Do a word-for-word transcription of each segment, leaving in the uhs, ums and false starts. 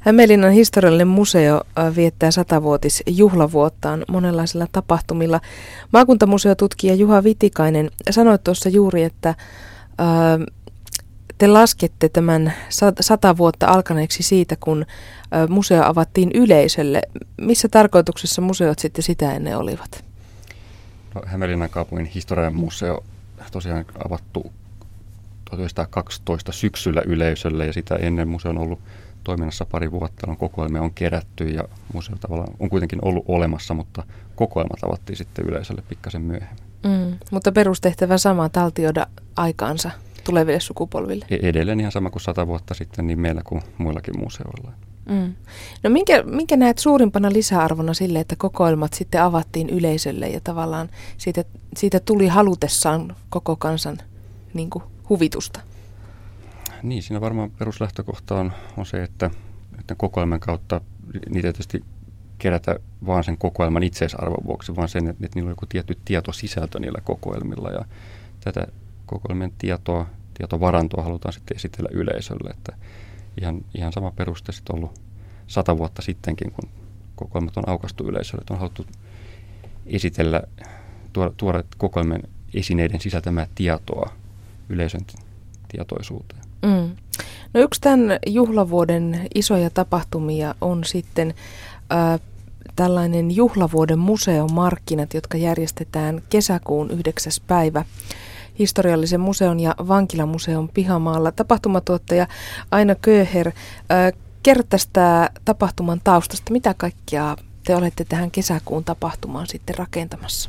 Hämeenlinnan historiallinen museo viettää satavuotisjuhlavuottaan monenlaisilla tapahtumilla. Maakuntamuseotutkija Juha Vitikainen, sanoit tuossa juuri, että ää, te laskette tämän sata vuotta alkaneeksi siitä, kun ää, museo avattiin yleisölle. Missä tarkoituksessa museot sitten sitä ennen olivat? No, Hämeenlinnan kaupungin historian museo tosiaan avattu tuhatyhdeksänsataakaksitoista syksyllä yleisölle, ja sitä ennen museo on ollut toiminnassa pari vuotta, on kokoelmia on kerätty ja museo tavallaan on kuitenkin ollut olemassa, mutta kokoelmat avattiin sitten yleisölle pikkasen myöhemmin. Mm, mutta perustehtävä sama, taltioida aikaansa tuleville sukupolville. Edelleen ihan sama kuin sata vuotta sitten niin meillä kuin muillakin museoilla. Mm. No minkä, minkä näet suurimpana lisäarvona sille, että kokoelmat sitten avattiin yleisölle ja tavallaan siitä, siitä tuli halutessaan koko kansan niin kuin huvitusta? Niin, siinä varmaan peruslähtökohta on, on se, että, että kokoelman kautta niitä tietysti kerätä vaan sen kokoelman itseisarvon vuoksi, vaan sen, että, että niillä on joku tietty tietosisältö niillä kokoelmilla. Ja tätä kokoelmien tietoa, tietovarantoa halutaan sitten esitellä yleisölle. Että ihan, ihan sama peruste sitten ollut sata vuotta sittenkin, kun kokoelmat on aukaistu yleisölle. Että on haluttu esitellä, tuoda, tuoda kokoelmien esineiden sisältämää tietoa yleisön tietoisuuteen. Mm. No yksi tämän juhlavuoden isoja tapahtumia on sitten ä, tällainen juhlavuoden museomarkkinat, jotka järjestetään kesäkuun yhdeksäs päivä historiallisen museon ja vankilamuseon pihamaalla. Tapahtumatuottaja Aina Köher, ä, kerro tästä tapahtuman taustasta. Mitä kaikkea te olette tähän kesäkuun tapahtumaan sitten rakentamassa?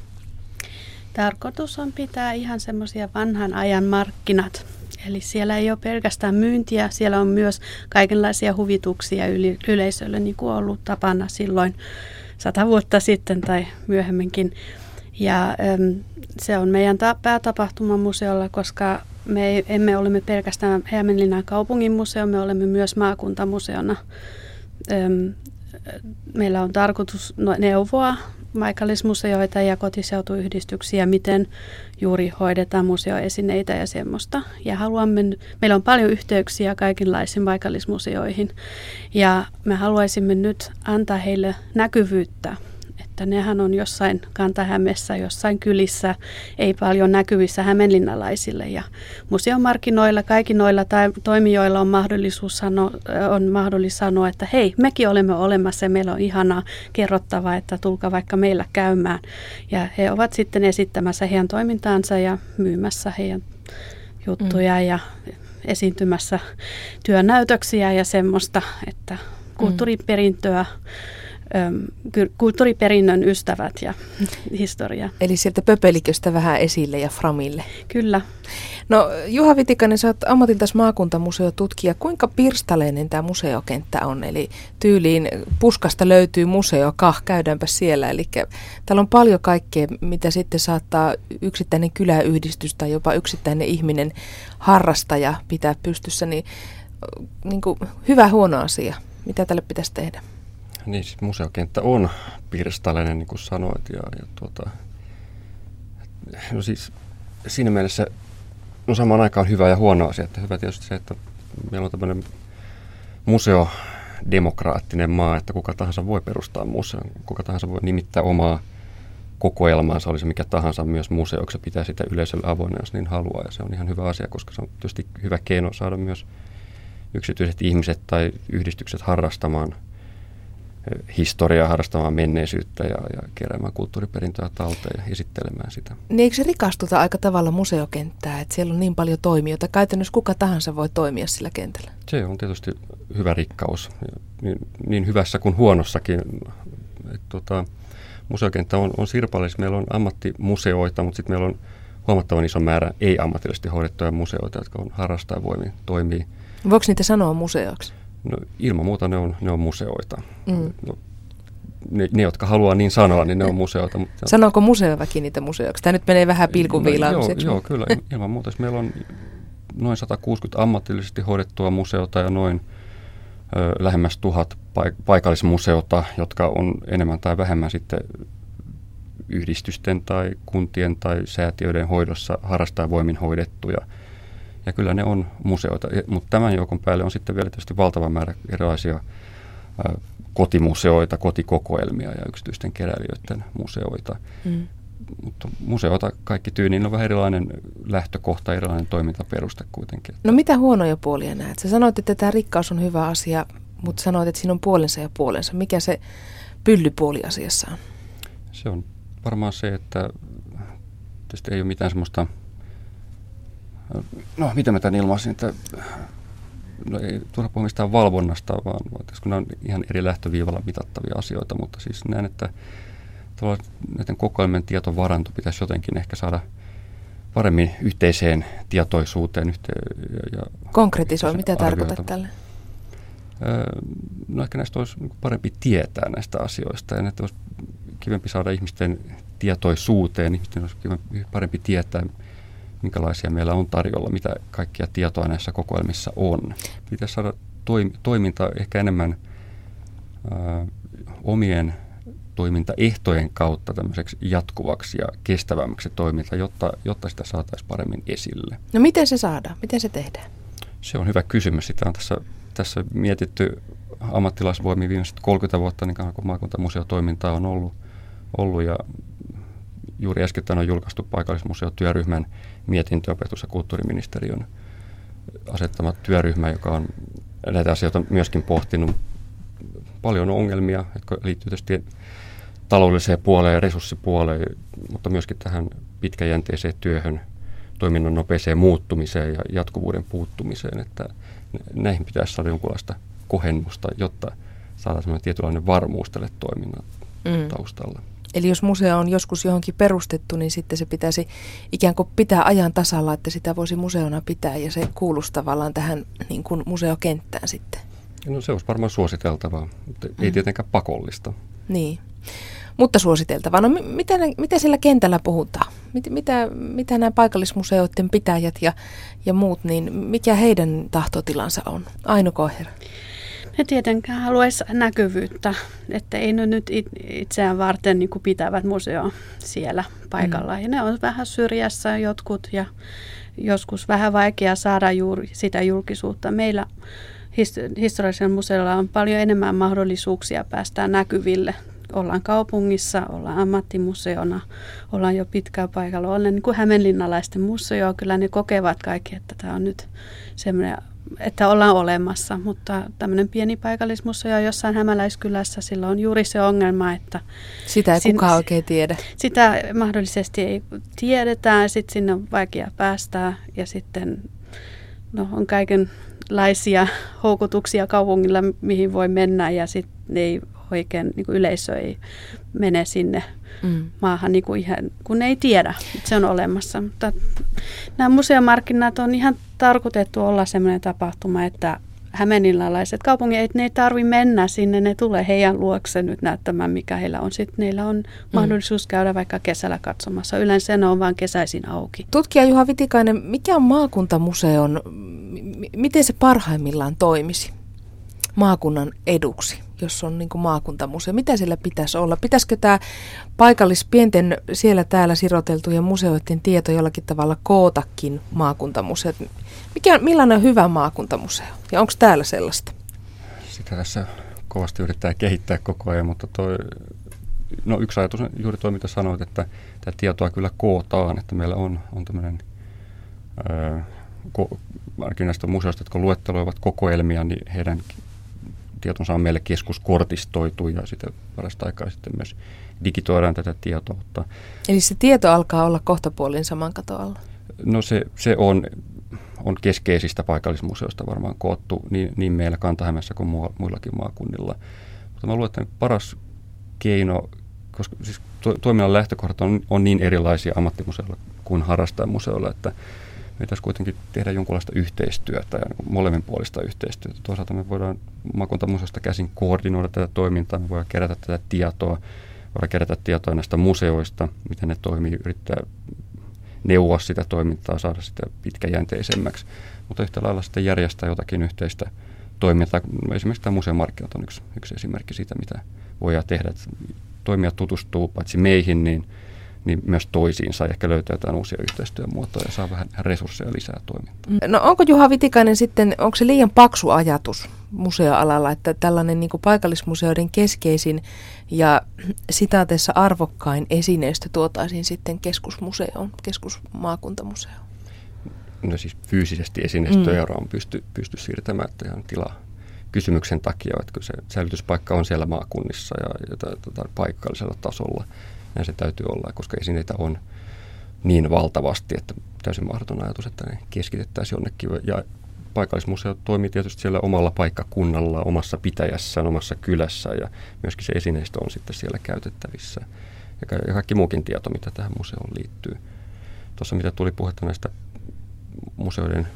Tarkoitus on pitää ihan semmoisia vanhan ajan markkinat. Eli siellä ei ole pelkästään myyntiä, siellä on myös kaikenlaisia huvituksia yleisölle, niin kuin on ollut tapana silloin sata vuotta sitten tai myöhemminkin. Ja äm, se on meidän ta- päätapahtuma museolla, koska me emme ole pelkästään Hämeenlinnan kaupungin museo, me olemme myös maakuntamuseona. Äm, meillä on tarkoitus neuvoa paikallismuseoita ja kotiseutuyhdistyksiä, miten juuri hoidetaan museoesineitä ja semmoista. Ja haluamme, meillä on paljon yhteyksiä kaikenlaisiin paikallismuseoihin ja me haluaisimme nyt antaa heille näkyvyyttä, että nehän on jossain Kanta-Hämeessä, jossain kylissä, ei paljon näkyvissä hämeenlinnalaisille. Ja museomarkkinoilla, kaikki noilla toimijoilla on mahdollisuus sanoa, on mahdollisuus sanoa, että hei, mekin olemme olemassa ja meillä on ihanaa kerrottavaa, että tulkaa vaikka meillä käymään. Ja he ovat sitten esittämässä heidän toimintaansa ja myymässä heidän juttuja mm. ja esiintymässä työnäytöksiä ja semmoista, että kulttuuriperintöä, kulttuuriperinnön ystävät ja historia. Eli sieltä pöpeliköstä vähän esille ja framille. Kyllä. No Juha Vitikainen, sä oot ammatiltas maakuntamuseotutkija. Kuinka pirstaleinen tämä museokenttä on? Eli tyyliin puskasta löytyy museo, kah, käydäänpä siellä. Eli täällä on paljon kaikkea, mitä sitten saattaa yksittäinen kyläyhdistys tai jopa yksittäinen ihminen harrastaja pitää pystyssä. Niin, niin kuin hyvä huono asia. Mitä tälle pitäisi tehdä? Niin, siis museokenttä on pirstaleinen, niin kuin sanoit, ja, ja tuota, no siis siinä mielessä no samaan aikaan hyvä ja huono asia, että hyvä tietysti se, että meillä on tämmöinen museodemokraattinen maa, että kuka tahansa voi perustaa museon, kuka tahansa voi nimittää omaa kokoelmaansa, oli se mikä tahansa myös museoksi, pitää sitä yleisölle avoinna, jos niin haluaa, ja se on ihan hyvä asia, koska se on tietysti hyvä keino saada myös yksityiset ihmiset tai yhdistykset harrastamaan historiaa, harrastamaan menneisyyttä ja, ja keräämään kulttuuriperintöä talteen ja esittelemään sitä. Niin eikö se rikastuta aika tavalla museokenttää, että siellä on niin paljon toimijoita? Käytännössä kuka tahansa voi toimia sillä kentällä? Se on tietysti hyvä rikkaus, niin, niin hyvässä kuin huonossakin. Et, tota, museokenttä on, on sirpaleissa. Meillä on ammattimuseoita, mutta sitten meillä on huomattavan iso määrä ei-ammatillisesti hoidettuja museoita, jotka on harrastajavoimin toimii. Voiko niitä sanoa museoiksi? No, ilman muuta ne on, ne on museoita. Mm. No, ne, ne, jotka haluaa niin sanoa, niin ne on museoita. Mutta sanooko museoväki niitä museoiksi? Tämä nyt menee vähän pilkunviilaamiseksi. No, joo, joo, kyllä. Ilman muuta. Meillä on noin sata kuusikymmentä ammatillisesti hoidettua museota ja noin ö, lähemmäs tuhat paik- paikallismuseota, jotka on enemmän tai vähemmän sitten yhdistysten tai kuntien tai säätiöiden hoidossa harrastajavoimin hoidettuja. Ja kyllä ne on museoita, mutta tämän joukon päälle on sitten vielä tietysti valtava määrä erilaisia kotimuseoita, kotikokoelmia ja yksityisten keräilijöiden museoita. Mm. Mutta museoita kaikki tyyliin on vähän erilainen lähtökohta, erilainen toimintaperuste kuitenkin. No mitä huonoja puolia näet? Sä sanoit, että tämä rikkaus on hyvä asia, mutta sanoit, että siinä on puolensa ja puolensa. Mikä se pyllypuoli asiassa on? Se on varmaan se, että tietysti ei ole mitään semmoista, no miten mä tämän ilmaisin, että no ei turha puhua mistään valvonnasta, vaan kun nämä on ihan eri lähtöviivalla mitattavia asioita, mutta siis näen, että näiden kokoelmien tietovaranto pitäisi jotenkin ehkä saada paremmin yhteiseen tietoisuuteen. Yhteen ja konkretisoi, mitä tarkoitat tälle? No ehkä näistä olisi parempi tietää näistä asioista ja että olisi kivempi saada ihmisten tietoisuuteen. Ihmisten olisi parempi tietää, minkälaisia meillä on tarjolla, mitä kaikkia tietoa näissä kokoelmissa on. Pitäisi saada toiminta ehkä enemmän ää, omien toimintaehtojen kautta tämmöiseksi jatkuvaksi ja kestävämmäksi toiminta, jotta, jotta sitä saataisiin paremmin esille. No miten se saadaan? Miten se tehdään? Se on hyvä kysymys. Sitä on tässä, tässä mietitty ammattilaisvoimia viimeiset kolmekymmentä vuotta, niin kun maakuntamuseotoimintaa on ollut, ollut ja juuri äskettäin on julkaistu paikallismuseotyöryhmän mietintö opetus- ja kulttuuriministeriön asettama työryhmä, joka on näitä asioita myöskin pohtinut. Paljon ongelmia, jotka liittyy tietysti taloudelliseen puoleen ja resurssipuoleen, mutta myöskin tähän pitkäjänteiseen työhön, toiminnan nopeeseen muuttumiseen ja jatkuvuuden puuttumiseen, että näihin pitäisi saada jonkunlaista kohennusta, jotta saadaan sellainen tietynlainen varmuus tälle toiminnan mm. taustalla. Eli jos museo on joskus johonkin perustettu, niin sitten se pitäisi ikään kuin pitää ajan tasalla, että sitä voisi museona pitää ja se kuuluisi tavallaan tähän niin kuin museokenttään sitten. No se olisi varmaan suositeltavaa, mutta ei mm. tietenkään pakollista. Niin, mutta suositeltavaa. No mitä, mitä siellä kentällä puhutaan? Mit, mitä, mitä nämä paikallismuseoiden pitäjät ja, ja muut, niin mikä heidän tahtotilansa on? Aino Koher. Ne tietenkään haluaisi näkyvyyttä, että ei ne nyt itseään varten niin kuin pitävät museo siellä paikalla. Mm. Ja ne on vähän syrjässä jotkut ja joskus vähän vaikea saada juuri sitä julkisuutta. Meillä historiallisella museolla on paljon enemmän mahdollisuuksia päästä näkyville. Ollaan kaupungissa, ollaan ammattimuseona, ollaan jo pitkään paikalla. Ollaan niin kuin hämeenlinnalaisten museo, kyllä ne kokevat kaikki, että tämä on nyt semmoinen, että ollaan olemassa. Mutta tämmöinen pieni paikallismuseo jossain hämäläiskylässä, sillä on juuri se ongelma, että sitä ei kukaan oikein tiedä. Sitä mahdollisesti ei tiedetä, sitten sinne on vaikea päästä ja sitten no, on kaikenlaisia houkutuksia kaupungilla, mihin voi mennä ja sitten ei oikein niin kuin yleisö ei mene sinne mm. maahan, niin kuin ihan, kun ei tiedä, että se on olemassa. Mutta nämä museomarkkinat on ihan tarkoitettu olla sellainen tapahtuma, että hämeenlinnalaiset kaupungit, ne ei tarvitse mennä sinne, ne tulee heidän luokse nyt näyttämään, mikä heillä on. Sitten heillä on mahdollisuus käydä vaikka kesällä katsomassa. Yleensä ne on vain kesäisin auki. Tutkija Juha Vitikainen, mikä on maakuntamuseon, m- miten se parhaimmillaan toimisi maakunnan eduksi, jos on niin kuin maakuntamuseo? Mitä siellä pitäisi olla? Pitäisikö tämä paikallispienten siellä täällä siroteltujen museoiden tieto jollakin tavalla kootakin maakuntamuseot? Mikä on, millainen on hyvä maakuntamuseo? Ja onko täällä sellaista? Sitä tässä kovasti yrittää kehittää koko ajan, mutta toi, no yksi ajatus on juuri tuo, mitä sanoit, että tämä tietoa kyllä kootaan, että meillä on, on tämmöinen öö, ko, näistä museoista, jotka luetteloivat kokoelmia, niin heidän tietonsa on meille keskuskortistoitu ja sitten parasta aikaa sitten myös digitoidaan tätä tietoutta. Eli se tieto alkaa olla kohtapuolin saman katon alla? No se, se on, on keskeisistä paikallismuseoista varmaan koottu niin, niin meillä Kanta-Hämeessä kuin muillakin maakunnilla. Mutta mä luulen, että paras keino, koska siis to, toiminnan lähtökohdat on, on niin erilaisia ammattimuseoilla kuin harrastajamuseoilla, että me pitäisi kuitenkin tehdä jonkunlaista yhteistyötä ja molemminpuolista yhteistyötä. Toisaalta me voidaan maakuntamuseosta käsin koordinoida tätä toimintaa, me voidaan kerätä tätä tietoa, voidaan kerätä tietoa näistä museoista, miten ne toimii, yrittää neuvoa sitä toimintaa, saada sitä pitkäjänteisemmäksi. Mutta yhtä lailla sitten järjestää jotakin yhteistä toimintaa. Esimerkiksi tämä museomarkkinat on yksi, yksi esimerkki siitä, mitä voidaan tehdä. Että toimijat tutustuu paitsi meihin, niin niin myös toisiinsa. Ehkä löytää jotain uusia yhteistyömuotoja ja saa vähän resursseja lisää toimintaan. No onko Juha Vitikainen sitten, onko se liian paksu ajatus museoalalla, että tällainen niin kuin paikallismuseoiden keskeisin ja sitaateessa arvokkain esineistö tuotaisiin sitten keskusmuseoon, keskusmaakuntamuseoon? No siis fyysisesti esineistöjä mm. on pysty, pysty siirtämään ihan tilaa kysymyksen takia, että se säilytyspaikka on siellä maakunnissa ja, ja t- t- paikallisella tasolla. Näin se täytyy olla, koska esineitä on niin valtavasti, että täysin mahdoton ajatus, että ne keskitettäisiin jonnekin. Ja paikallismuseo toimii tietysti siellä omalla paikkakunnalla, omassa pitäjässään, omassa kylässä ja myöskin se esineistö on sitten siellä käytettävissä. Ja kaikki muukin tieto, mitä tähän museoon liittyy. Tuossa mitä tuli puhetta näistä museoiden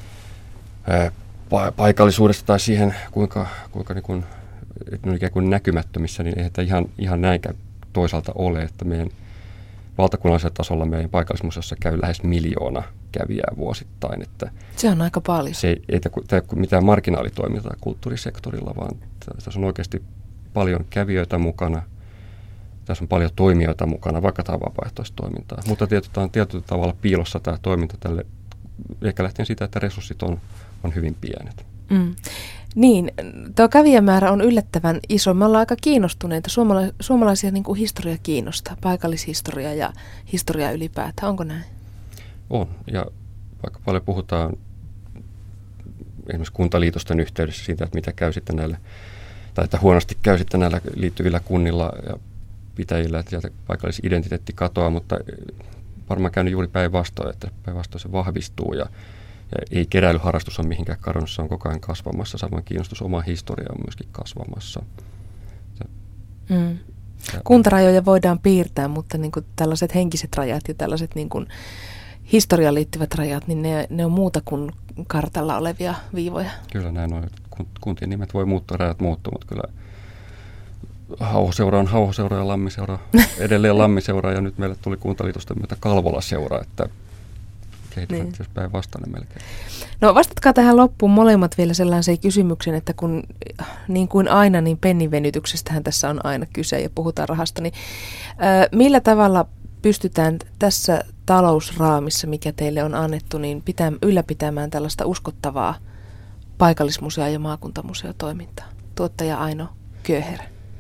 ää, pa- paikallisuudesta tai siihen, kuinka, kuinka niin kuin, että ne on ikään kuin näkymättömissä, niin eihän tämä ihan, ihan näinkään toisaalta ole, että meidän valtakunnallisella tasolla meidän paikallismuseossa käy lähes miljoona kävijää vuosittain. Että se on aika paljon. Se ei, ei tämä mitään marginaalitoimintaa kulttuurisektorilla, vaan tässä on oikeasti paljon kävijöitä mukana. Tässä on paljon toimijoita mukana, vaikka tämä on vapaaehtoistoimintaa. Mutta tietysti on tietyllä tavalla piilossa tämä toiminta tälle, ehkä lähtien siitä, että resurssit on, on hyvin pienet. Mm. Niin, tuo kävijämäärä on yllättävän iso. Me ollaan aika kiinnostuneita. Suomala- suomalaisia niin kuin historia kiinnostaa, paikallishistoria ja historia ylipäätään. Onko näin? On, ja vaikka paljon puhutaan esimerkiksi kuntaliitosten yhteydessä siitä, että mitä käy sitten näille, tai että huonosti käy sitten näillä liittyvillä kunnilla ja pitäjillä, että sieltä paikallisidentiteetti katoaa, mutta varmaan käynyt juuri päinvastoin, että päinvastoin se vahvistuu ja, ja ei keräilyharrastus ole mihinkään kadonnut, se on koko ajan kasvamassa, samoin kiinnostus omaan historiaan on myöskin kasvamassa. Ja, mm. Kuntarajoja voidaan piirtää, mutta niin kuin tällaiset henkiset rajat ja tällaiset niin kuin historiaan liittyvät rajat, niin ne, ne on muuta kuin kartalla olevia viivoja. Kyllä näin on. Kuntien nimet voi muuttua, rajat muuttuu, mutta kyllä Hauhoseura on Hauhoseura ja Lammiseura edelleen Lammiseura ja nyt meille tuli Kuntaliitosten myötä Kalvola-seura, että kehitys niin. Päinvastainen melkein. No vastatkaa tähän loppuun molemmat vielä sellaiseen kysymykseen, että kun niin kuin aina, niin pennivenytyksestähän tässä on aina kyse ja puhutaan rahasta, niin ää, millä tavalla pystytään tässä talousraamissa, mikä teille on annettu, niin pitää, ylläpitämään tällaista uskottavaa paikallismuseo- ja maakuntamuseotoimintaa? Tuottaja Aino Köher.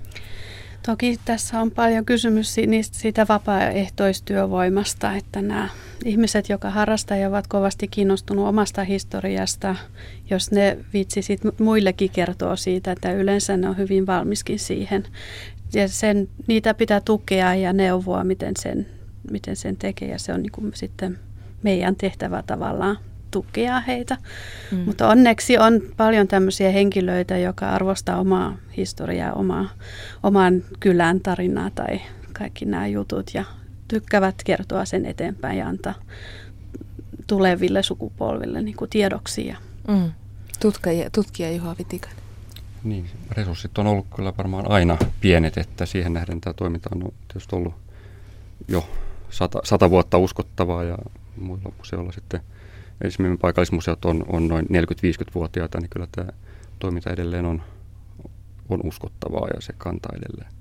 Toki tässä on paljon kysymys siitä vapaaehtoistyövoimasta, että nämä ihmiset, jotka harrastaa ja ovat kovasti kiinnostunut omasta historiasta, jos ne viitsisit muillekin kertoa siitä, että yleensä ne on hyvin valmiskin siihen. Ja sen, niitä pitää tukea ja neuvoa, miten sen, miten sen tekee ja se on niin kuin sitten meidän tehtävä tavallaan tukea heitä. Mm. Mutta onneksi on paljon tämmöisiä henkilöitä, jotka arvostaa omaa historiaa, omaa, oman kylän tarinaa tai kaikki nämä jutut ja tykkäävät kertoa sen eteenpäin ja antaa tuleville sukupolville niin kuin tiedoksi. Mm. Tutkija, tutkija Juha Vitikainen. Niin, resurssit on ollut kyllä varmaan aina pienet, että siihen nähden tämä toiminta on tietysti ollut jo sata, sata vuotta uskottavaa ja muilla museoilla sitten esimerkiksi paikallismuseot on, on noin neljäkymmentä-viisikymmentävuotiaita, niin kyllä tämä toiminta edelleen on, on uskottavaa ja se kantaa edelleen.